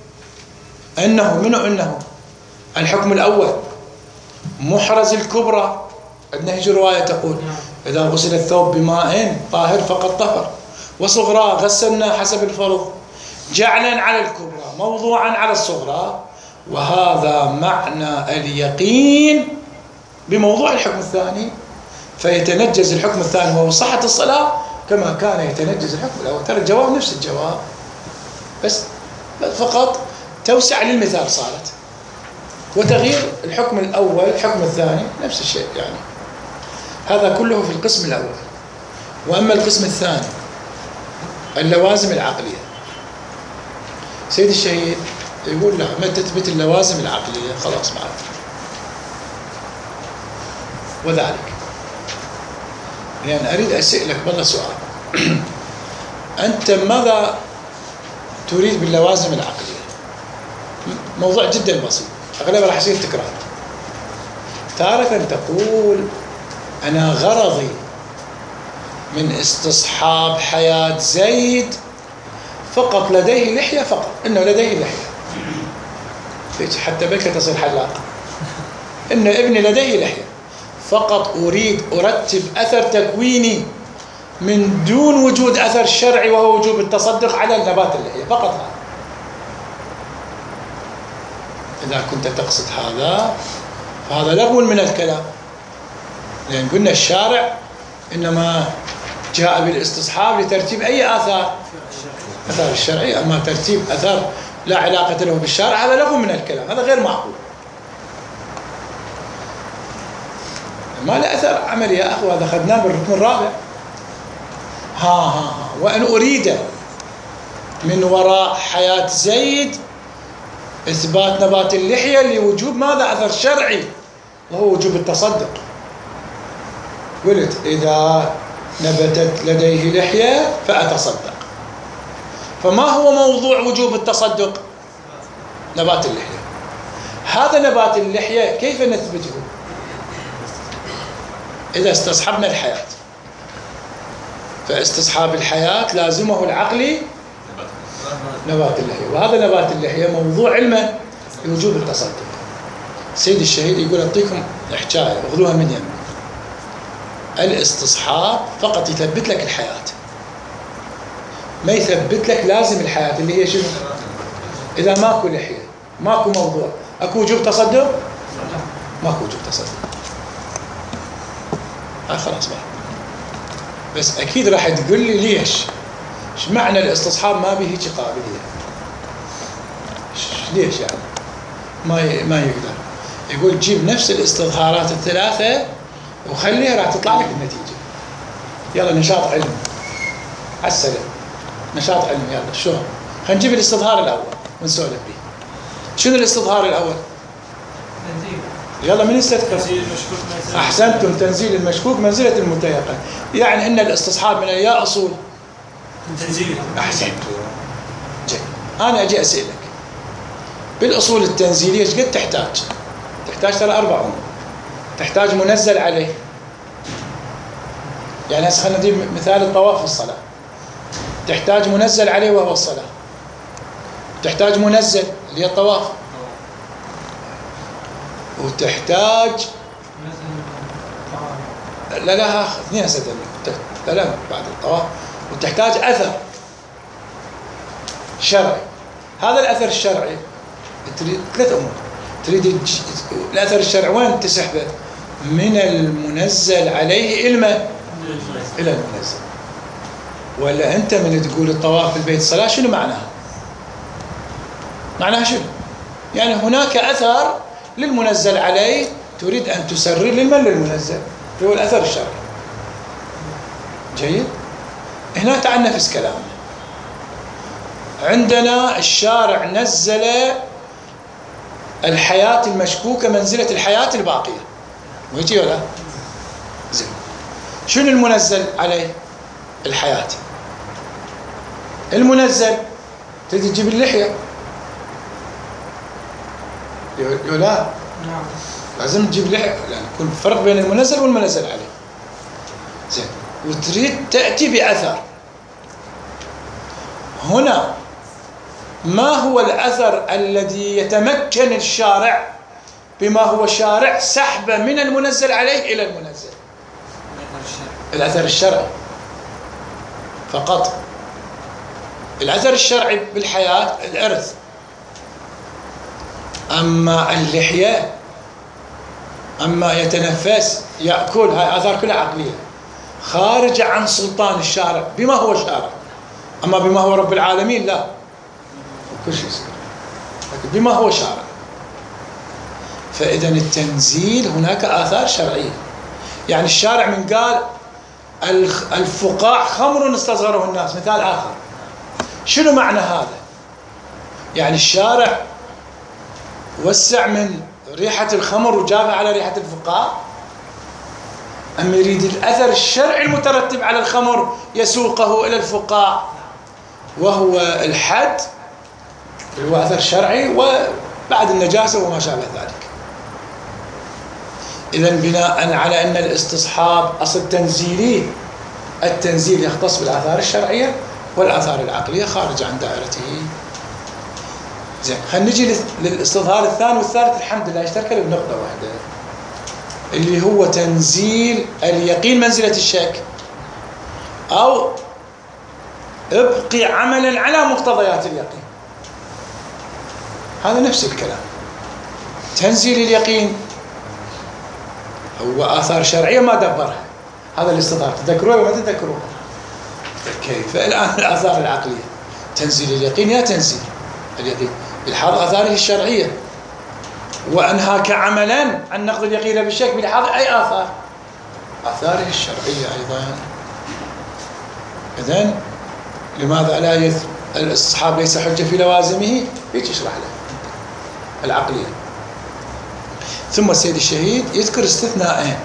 أنه الحكم الأول محرز الكبرى، عندنا هيجي رواية تقول إذا غسل الثوب بماء طاهر فقد طهر، وصغرى غسلنا حسب الفرض جعلا على الكبرى موضوعا على الصغرى، وهذا معنى اليقين بموضوع الحكم الثاني، فيتنجز الحكم الثاني وهو صحة الصلاة كما كان يتنجز الحكم الأول. ترى الجواب نفس الجواب، بس فقط توسع للمثال صارت، وتغيير الحكم الأول الحكم الثاني نفس الشيء يعني. هذا كله في القسم الأول. وأما القسم الثاني اللوازم العقلية، سيد الشهيد يقول لا ما تثبت اللوازم العقلية خلاص معك. وذلك يعني أريد أسألك والله سؤال أنت ماذا تريد باللوازم العقلية؟ موضوع جدا بسيط، أغلبها راح يصير تكرار. تارة تقول أنا غرضي من استصحاب حياة زيد فقط لديه لحية، فقط إنه لديه لحية، حتى بك تصير حلاق، إن ابني لديه لحية فقط، أريد أرتب أثر تكويني من دون وجود أثر شرعي وهو وجوب التصدق على نبات اللحية فقط. هذا إذا كنت تقصد هذا فهذا لغو من الكلام، لأن قلنا الشارع إنما جاء بالاستصحاب لترتيب أي آثار الشرعية، أما ترتيب أثار لا علاقة له بالشارع هذا لغو من الكلام، هذا غير معقول، ما له أثر عملي يا أخوة. هذا أخذناه بالركن الرابع. وأن أريد من وراء حياة زيد إثبات نبات اللحية لوجوب ماذا؟ أثر شرعي وهو وجوب التصدق. قلت إذا نبتت لديه لحية فأتصدق. فما هو موضوع وجوب التصدق؟ نبات اللحية. هذا نبات اللحية كيف نثبته؟ إذا استصحبنا الحياة، فاستصحاب الحياة لازمه العقلي نبات اللحية، وهذا نبات اللحية موضوع علما لوجوب التصدق. سيد الشهيد يقول أعطيكم حكاية أخذوها من يمين. الاستصحاب فقط يثبت لك الحياة، ما يثبت لك لازم الحياة اللي هي شنو؟ إذا ماكو لحية ماكو موضوع، أكو وجوب تصدق؟ ماكو وجوب تصدق. خلاص بقى. بس أكيد راح تقول لي ليش؟ ايش معنى الاستصحاب ما به هيك قابلية؟ ليش يعني؟ ما يقدر. يقول جيب نفس الاستظهارات الثلاثة وخليها راح تطلع لك النتيجة. يلا نشاط علم. عالسلام. نشاط علم يلا شو؟ خلينا نجيب الاستظهار الأول ونسولف به. شنو الاستظهار الأول؟ تنزيل. يلا من يستذكر؟ تنزيل المشكوك منزلة. أحسنتم، تنزيل المشكوك منزلة المتيقن. يعني أن الاستصحاب من الياء أصول. تنزيل. أحسنتم. جيد. أنا أجي أسألك بالأصول التنزيلية ايش قد تحتاج؟ تحتاج ترى 4 أمور. تحتاج منزل عليه. يعني هسه خلينا نجيب مثال الطواف في الصلاة. تحتاج منزل عليه وهو الصلاة. تحتاج منزل اللي هي الطواف، وتحتاج لا اثنين أسد لا بعد الطواف، وتحتاج أثر شرعي. هذا الأثر الشرعي تريد 3 أمور. تريد الأثر الشرعي وين تسحبه؟ من المنزل عليه إلى المنزل. ولا أنت من تقول الطواف في البيت الصلاة شنو معناها؟ معناها شنو؟ يعني هناك أثر للمنزل عليه تريد أن تسرر للمنزل، هو الأثر الشرعي. جيد؟ هنا تعال نفس كلامنا. عندنا الشارع نزل الحياة المشكوكة منزلة الحياة الباقية، ويجي ولا؟ زين. شنو المنزل عليه؟ الحياة. المنزل تريد تجيب اللحية لا لازم تجيب لحية، لأن يكون فرق بين المنزل والمنزل عليه. زين. وتريد تأتي بأثر. هنا ما هو الأثر الذي يتمكن الشارع بما هو شارع سحبه من المنزل عليه إلى المنزل؟ الأثر الشرعي فقط. الأثر الشرعي بالحياة الإرث. أما اللحية، أما يتنفس، يأكل، هاي آثار كلها عقلية خارجة عن سلطان الشارع بما هو شارع. أما بما هو رب العالمين لا، كل شيء يصير، لكن بما هو شارع. فإذا التنزيل هناك آثار شرعية. يعني الشارع من قال الفقاع خمر استصغره الناس، مثال آخر. شنو معنى هذا؟ يعني الشارع وسع من ريحة الخمر وجابها على ريحة الفقاع، أم يريد الأثر الشرعي المترتب على الخمر يسوقه إلى الفقاع، وهو الحد اللي هو أثر شرعي وبعد النجاسة وما شابه ذلك. إذن بناء على أن الاستصحاب أصل تنزيلي، التنزيل يختص بالآثار الشرعية والآثار العقلية خارج عن دائرته. زين، خلينا نجي للاستظهار الثاني والثالث. الحمد لله اشتركوا بنقطة واحدة، اللي هو تنزيل اليقين منزلة الشك، أو ابقي عملا على مقتضيات اليقين. هذا نفس الكلام. تنزيل اليقين هو آثار شرعية ما دبرها، هذا الاستظهار تذكروه وما تذكروه؟ كيف الآن الآثار العقلية؟ تنزيل اليقين يا تنزيل اليقين بلحاظ آثاره الشرعية، وأنهاك عملا عن نقض اليقين بالشك بلحاظ أي آثاره الشرعية أيضا. إذن لماذا لا الاستصحاب ليس حجة في لوازمه؟ هيك يشرح له العقلية. ثم السيد الشهيد يذكر استثناءين،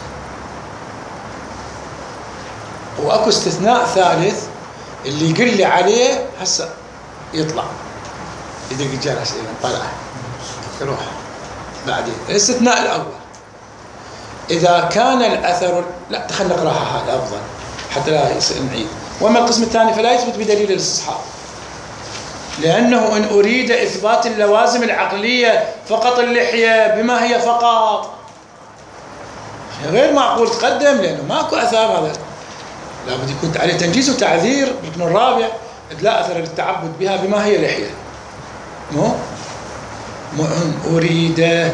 وأكو استثناء ثالث اللي يقول لي عليه هسه يطلع يدق الجرس إذا طلع يروح بعدين. الاستثناء الأول إذا كان الأثر، لا خلينا نقراها هذا أفضل حتى لا نعيد. وأما القسم الثاني فلا يثبت بدليل الاستصحاب، لأنه إن أريد إثبات اللوازم العقلية فقط اللحية بما هي فقط غير معقول تقدم، لأنه ماكو أثر. هذا لابد يكون عليه تنجيز وتعذير. الركن الرابع لا أثر للتعبد بها بما هي لحية. مو إن أريد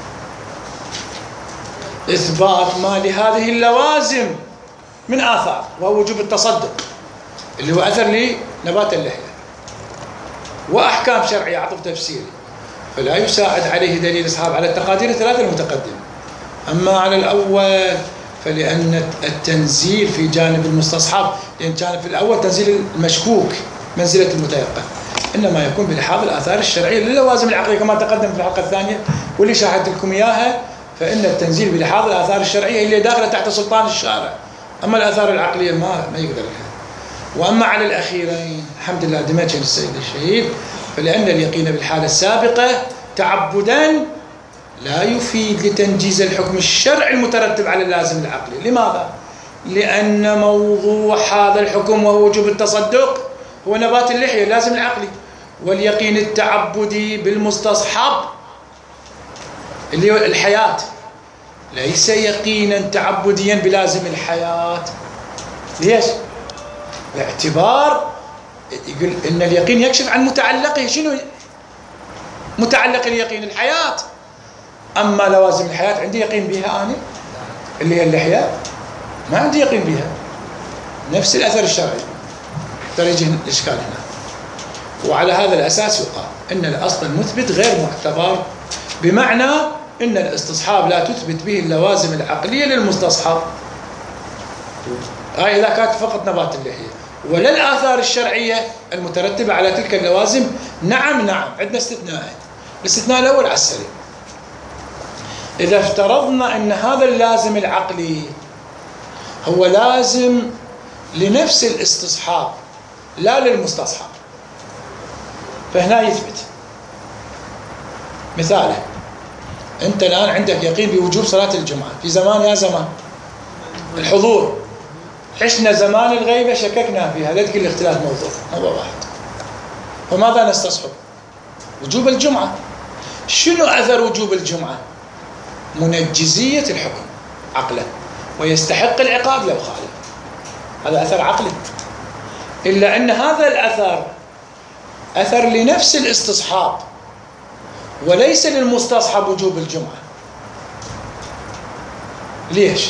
إثبات ما لهذه اللوازم من آثار، وهو وجوب التصدق اللي هو أثر لنبات اللحية، وأحكام شرعية عطف تفسيري، فلا يساعد عليه دليل الأصحاب على التقادير الثلاثة المتقدمة. أما على الأول فلأن التنزيل في جانب المستصحب، لأن كان في الأول تنزيل المشكوك منزلة المتيقن، إنما يكون بلحاظ الآثار الشرعية للوازم العقلية كما تقدم في الحلقة الثانية واللي شاهدت لكم إياها. فإن التنزيل بلحاظ الآثار الشرعية اللي داخلة تحت سلطان الشارع، أما الآثار العقلية ما يقدر لها. وأما على الأخيرين الحمد لله دمجه السيد الشهيد، فلأن اليقين بالحالة السابقة تعبدا لا يفيد لتنجيز الحكم الشرعي المترتب على اللازم العقلي. لماذا؟ لأن موضوع هذا الحكم وهو وجوب التصدق هو نبات اللحية اللازم العقلي، واليقين التعبدي بالمستصحب اللي هو الحياة ليس يقينا تعبديا بلازم الحياة. ليش؟ باعتبار يقول إن اليقين يكشف عن متعلقه. شنو متعلق اليقين؟ الحياة. أما لوازم الحياة عندي يقين بها أنا اللي هي اللحية، ما عندي يقين بها. نفس الأثر الشرعي ترى يجي الإشكال هنا. وعلى هذا الأساس يقال إن الأصل المثبت غير معتبر، بمعنى إن الاستصحاب لا تثبت به اللوازم العقلية للمستصحب، هاي إذا كانت فقط نبات اللحية، ولا الآثار الشرعية المترتبة على تلك اللوازم. نعم عندنا استثناءات. الاستثناء الأول على السريع، إذا افترضنا أن هذا اللازم العقلي هو لازم لنفس الاستصحاب لا للمستصحب، فهنا يثبت. مثاله، أنت الآن عندك يقين بوجوب صلاة الجمعة في زمان يا زمان الحضور، عشنا زمان الغيبة شككنا فيها، لا تقول الاختلاف موضوع واحد. فماذا نستصحب؟ وجوب الجمعة. شنو أثر وجوب الجمعة؟ منجزية الحكم عقلا، ويستحق العقاب لو خالف. هذا أثر عقلي، إلا أن هذا الأثر أثر لنفس الاستصحاب وليس للمستصحب وجوب الجمعة. ليش؟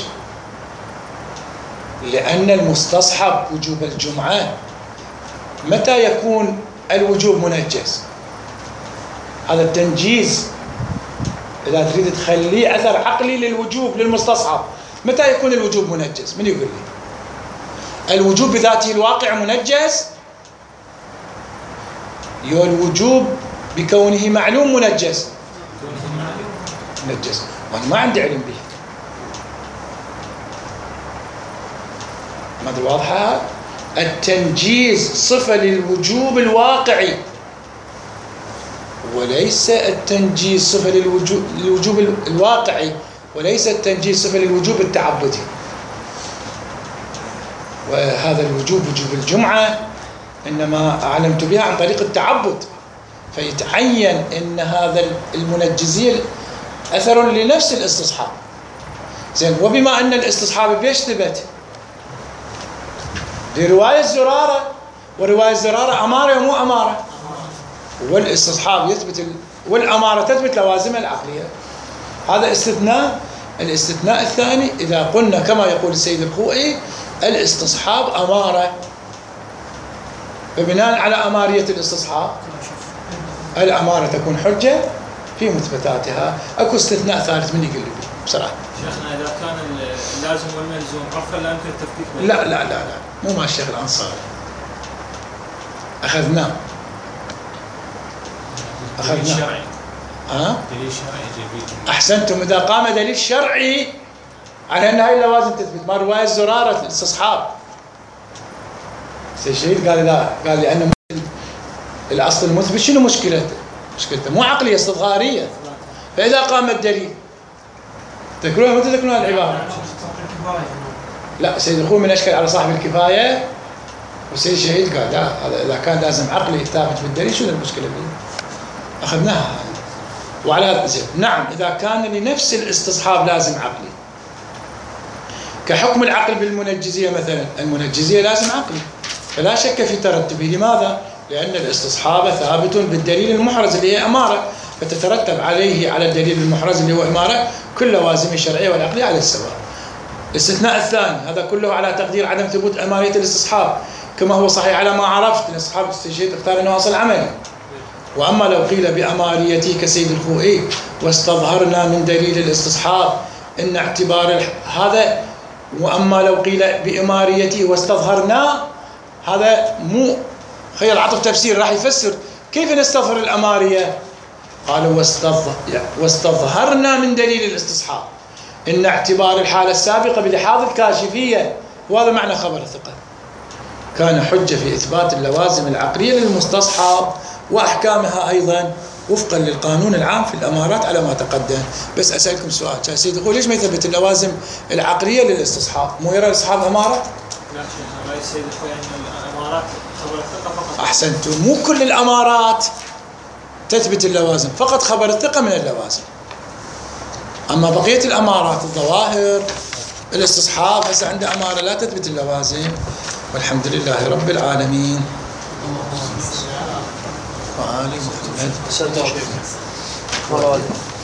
لأن المستصحب وجوب الجمعة متى يكون الوجوب منجز؟ هذا التنجيز إذا تريد تخليه أثر عقلي للوجوب للمستصحب، متى يكون الوجوب منجز؟ من يقول لي؟ الوجوب بذاته الواقع منجز؟ يو الوجوب بكونه معلوم منجز؟ منجز، وأنا ما عندي علم به. ما أدري واضحة؟ التنجيز صفة للوجوب الواقعي، وليس التنجيز صفة للوجوب الواقعي، وليس التنجيز صفة للوجوب التعبدي. وهذا الوجوب وجوب الجمعة إنما أعلمت بها عن طريق التعبد، فيتعين إن هذا المنجزية أثر لنفس الاستصحاب. زين، وبما أن الاستصحاب بيش ثبت؟ لرواية زرارة، ورواية زرارة أمارة ومو أمارة، والاستصحاب يثبت والأمارة تثبت لوازمها العقلية. هذا استثناء. الاستثناء الثاني إذا قلنا كما يقول السيد الخوئي الاستصحاب أمارة، فبناء على أمارية الاستصحاب الأمارة تكون حجة في مثبتاتها. أكو استثناء ثالث من يقول لي بصراحة شيخنا إذا كان اللازم والملزوم عرفا لا يمكن التفكيك بينهم. لا مو مع الشيخ الأنصاري، أخذناه دليل شرعي. دليل شرعي جديد. أحسنتم. إذا قام دليل شرعي على أن هاي اللوازم تثبت، ما رواية زرارة الاستصحاب. الشهيد قال لا، قال لأن الأصل المثبت شنو مشكلته؟ مو عقلية، استظهارية. فإذا قام الدليل تذكرون متى تذكرون العبارة؟ لا، سيد الخوئي من أشكل على صاحب الكفاية، والسيد الشهيد قال لا، هذا إذا كان لازم عقلي ثابت بالدليل شنو المشكلة فيه؟ أخذناها. وعلى زين، نعم إذا كان لنفس الاستصحاب لازم عقلي، كحكم العقل بالمنجزية مثلا، المنجزية لازم عقلي فلا شك في ترتبه. لماذا؟ لأن الاستصحاب ثابت بالدليل المحرز اللي هي أمارة، فتترتب عليه على الدليل المحرز اللي هو أمارة كل لوازم الشرعية والعقلية على السواء. الاستثناء الثاني هذا كله على تقدير عدم ثبوت أمارية الاستصحاب، كما هو صحيح على ما عرفت. الاستصحاب الشيء تختار أنه أصل عملي. وأما لو قيل بأماريته كسيد الخوئي واستظهرنا من دليل الاستصحاب إن اعتبار هذا، وأما لو قيل بأماريته واستظهرنا، هذا مو خير عطف تفسير راح يفسر كيف نستظهر الأمارية. قالوا واستظهرنا من دليل الاستصحاب إن اعتبار الحالة السابقة بلحاظ الكاشفية، وهذا معنى خبر الثقة، كان حجة في إثبات اللوازم العقلية للمستصحب وأحكامها أيضا وفقا للقانون العام في الأمارات على ما تقدم. بس أسألكم سؤال، سيد يقول ليش ما يثبت اللوازم العقلية للاستصحاب؟ مو يرى الاستصحاب أمارة؟ لا شيخ، رأي السيد الخوئي أن الأمارات خبر الثقة فقط. أحسنتم، مو كل الأمارات تثبت اللوازم، فقط خبر الثقة من اللوازم. أما بقية الأمارات، الظواهر، الاستصحاب، هسه عنده أمارة لا تثبت اللوازم. والحمد لله رب العالمين. وآل محمد.